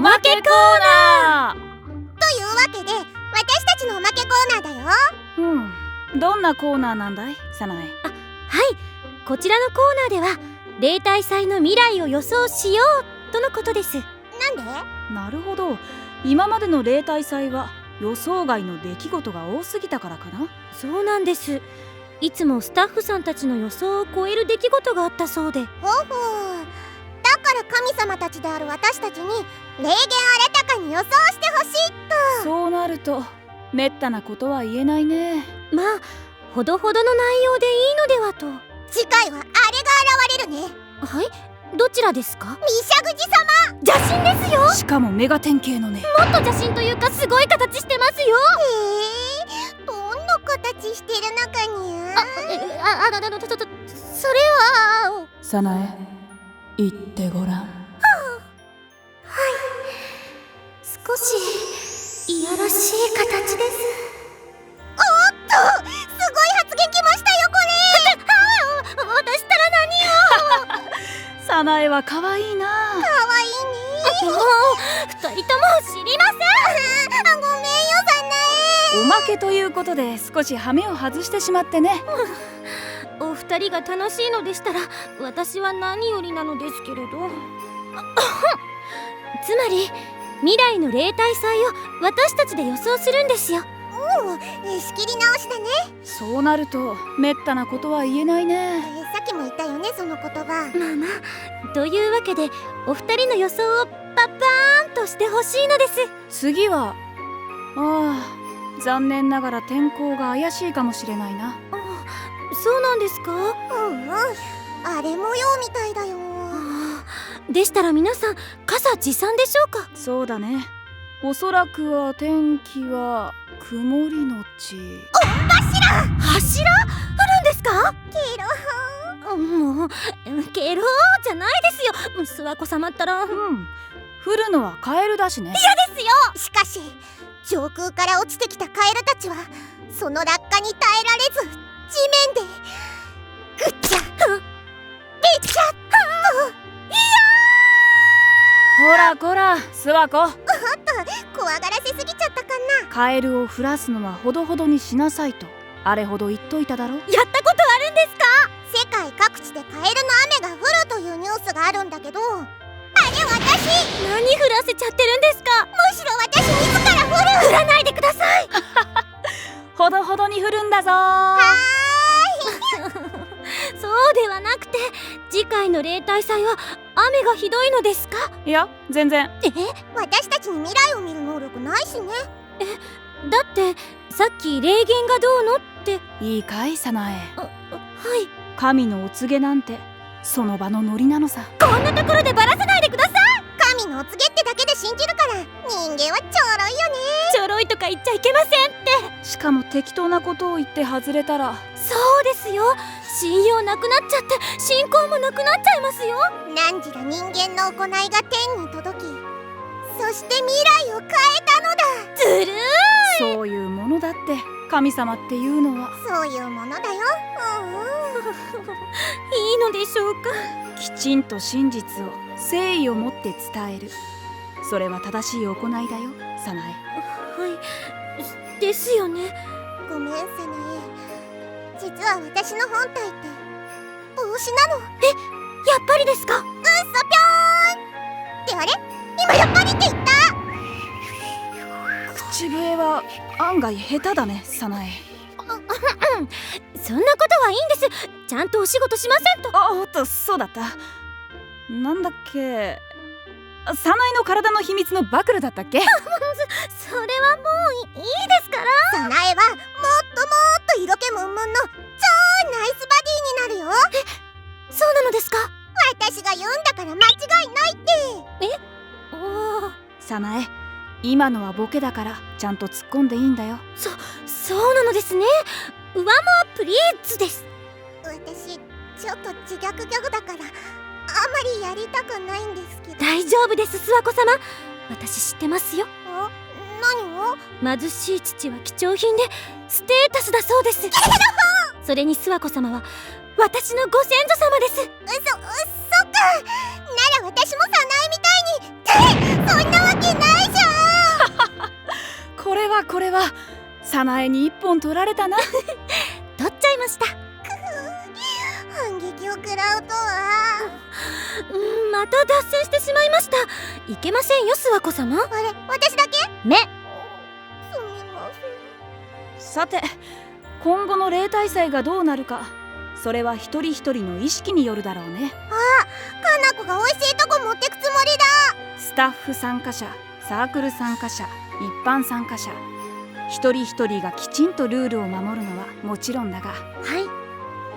おまけコーナーというわけで私たちのおまけコーナーだよ。 どんなコーナーなんだい、サナエ？ はい、こちらのコーナーでは例大祭の未来を予想しようとのことです。 なんで？ なるほど、今までの例大祭は予想外の出来事が多すぎたからかな。 そうなんです。いつもスタッフさんたちの予想を超える出来事があったそうで。 ほうほう、だから神様たちである私たちに霊言あらたかに予想してほしいと。 そうなるとめったなことは言えないね。 まあほどほどの内容でいいのではと。 次回はあれが現れるね。 はい、どちらですか？ ミシャグジ様。 邪神ですよ。 しかもメガ典型のね。 もっと邪神というかすごい形してますよ。 どんな形してるのかにゃ。 それはサナエ、言ってごらん。 少しいやらしい形です。 おっと、すごい発言きましたよこれ。 私ったら何を。 サナエは可愛いな。 かわいいね。 もう二人とも知りません。 ごめんよサナエ。 おまけということで少し羽目を外してしまってね。 お二人が楽しいのでしたら私は何よりなのですけれど。つまり未来の例大祭を私たちで予想するんですよ。 おお、仕切り直しだね。 そうなるとめったなことは言えないね。 さっきも言ったよねその言葉。 まあまあ、というわけでお二人の予想をパパーンとしてほしいのです。 次は残念ながら天候が怪しいかもしれないな。 そうなんですか？ あれ模様みたいだよ。 でしたら皆さん傘持参でしょうか？ そうだね、おそらくは天気は曇りのち。 柱降るんですか？ ケロもうケロじゃないですよ。諏訪子様ったら。 降るのはカエルだしね。 嫌ですよ。しかし上空から落ちてきたカエルたちはその落下に耐えられず地面でぐっちゃべちゃっと。 こらこら、諏訪子、 怖がらせすぎちゃったかな。 カエルを降らすのはほどほどにしなさいとあれほど言っといただろ。 やったことあるんですか？ 世界各地でカエルの雨が降るというニュースがあるんだけど、あれ私。 何降らせちゃってるんですか？ むしろ私自ら降る。 降らないでください。 ほどほどに降るんだぞそうではなくて次回の例大祭は雨がひどいのですか？ いや全然。 私たちに未来を見る能力ないしね。 だってさっき霊言がどうのって。 いいかいサナエ、 はい。 神のお告げなんてその場のノリなのさ。 こんなところでバラさないでください。 神のお告げってだけで信じるから人間はちょろいよね。 ちょろいとか言っちゃいけませんって。 しかも適当なことを言って外れたら。 そうですよ、信用なくなっちゃって信仰もなくなっちゃいますよ。 何時ら人間の行いが天に届き、そして未来を変えたのだ。 ずるーい。 そういうものだって神様っていうのは。 そういうものだよ。 いいのでしょうか？ きちんと真実を誠意を持って伝える、それは正しい行いだよサナエ。 はい、ですよね。 ごめんサナエ、実は私の本体って帽子なの。 やっぱりですか？ ぴょーんってあれ、今やっぱりって言った。 口笛は案外下手だねサナエ。 そんなことはいいんです。ちゃんとお仕事しませんと。 おっと、そうだった。なんだっけ、サナエの体の秘密の暴露だったっけ？ それはもういいですから。 サナエはもっともっと色気ムンムンの超ナイスバディになるよ。 そうなのですか？ 私が言うんだから間違いないって。 おお。 サナエ、今のはボケだからちゃんと突っ込んでいいんだよ。 そうなのですね。上もプリーズです。 私ちょっと自虐ギャグだからあんまりやりたくないんですけど。 大丈夫です、諏訪子様。私知ってますよ。 何を？ 貧しい父は貴重品でステータスだそうです。それに諏訪子様は私のご先祖様です。 そっか。なら私もサナエみたいに超そんなわけないじゃん。 これは早苗に一本取られたな。 取っちゃいました。 反撃を食らうとは。 また脱線してしまいました。いけませんよ、諏訪子様。 あれ、私だけ？ 目。 すみません。 さて、今後の例大祭がどうなるか、それは一人一人の意識によるだろうね。 かな子が美味しいとこ持ってくつもりだ。 スタッフ参加者、サークル参加者、一般参加者、一人一人がきちんとルールを守るのはもちろんだが、 はい。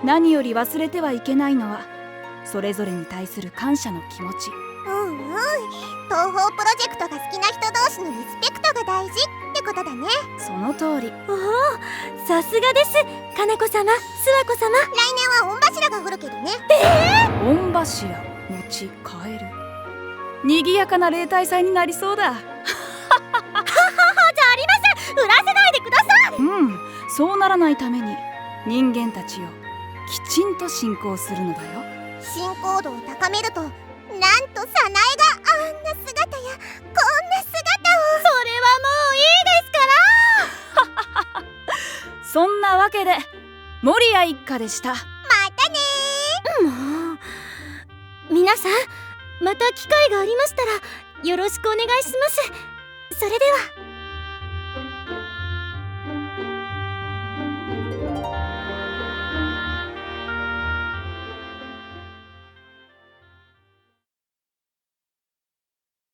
何より忘れてはいけないのはそれぞれに対する感謝の気持ち。 東方プロジェクトが好きな人同士のリスペクトが大事ってことだね。 その通り。 おお、さすがです、かなこ様、諏訪子様。 来年は御柱が降るけどね。 御柱、餅、カエル、賑やかな例大祭になりそうだ。 じゃあありません、売らせないでください。 そうならないために人間たちをきちんと信仰するのだよ。 信仰度を高めると、なんと早苗があんな姿やこんな姿を。それはもういいですからそんなわけで守谷一家でした。 またねもう、皆さん、また機会がありましたらよろしくお願いします。それでは。